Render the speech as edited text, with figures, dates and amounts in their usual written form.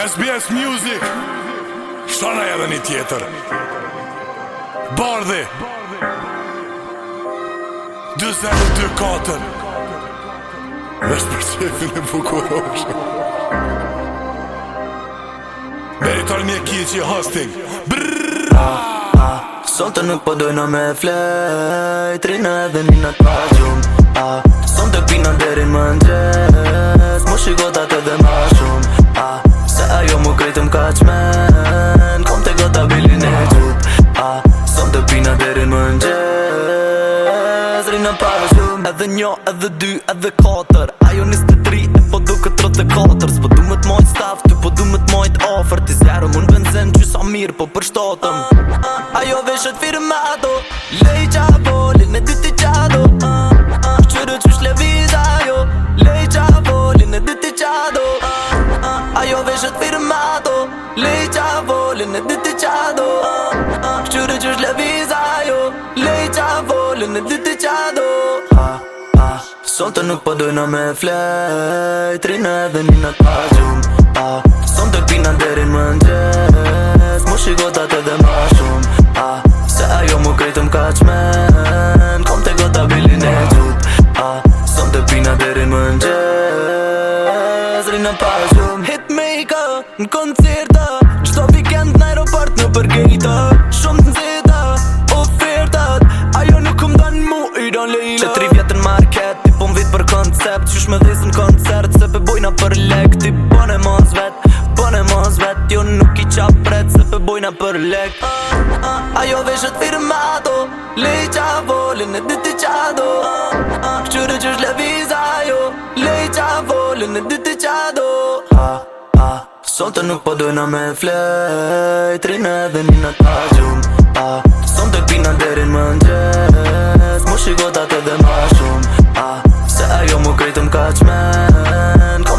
SBS Music Shana edhe një tjetër Bardhi 2024 Vesh për qefin e bukurosh Meritor një kiqi hosting Sonte nuk po dojna me flejt Rina edhe nina t'paqum Sonte pina derin më ndres Mu shikotat edhe ma shumë Se ajo mu krejtëm ka qmen Kom te gota bilin e gjut Sonte pina derin më ndres Rina paqum Edhe njo, edhe dy, edhe katër Ajo 23 e po duke 34 S'po du me t'mojt staf, ty po du me t'mojt offer Ti zero mun benzin që sa mirë po për shtatëm Ajo veshet firmato Lej qavo, lin e dyti qado Qyre qysh leviz ajo Lej qavo, lin e dyti qado Ajo veshet firmato Lej qavo, lin e dyti qado Qyre qysh leviz ajo Lej qavo, lin e dyti qado Sonte nuk po dojna me flejt Rina edhe nina t'paqum Sonte pina derin më ndres Mu shikotat edhe ma shumë Se ajo mu krejtëm ka qmen Kom te gota bilin e gjut Sonte pina derin më ndres Rina paqum Hitmaker në koncerta Qdo weekend në aeroport në përgejta Shumë t'nzeta Ofertat Ajo nuk këm dan mu i dan lejla Që 3 vjetën market Ti po m'vit për koncept Qysh me dhezën koncert Se pe bojna për lek Ti bane mos vet Bane mos vet Jo nuk i qap pret Se pe bojna për lek Ajo veshet firmato Lej qavo Lin e dyti qado Qyre qysh leviz ajo Lej qavo Lin e dyti qado Sonte nuk po dojna me flejt Rina edhe nina t'paqum Sonte pina derin më ndres Mu shikotat edhe ma shumë Se ajo mu krejtëm ka qmen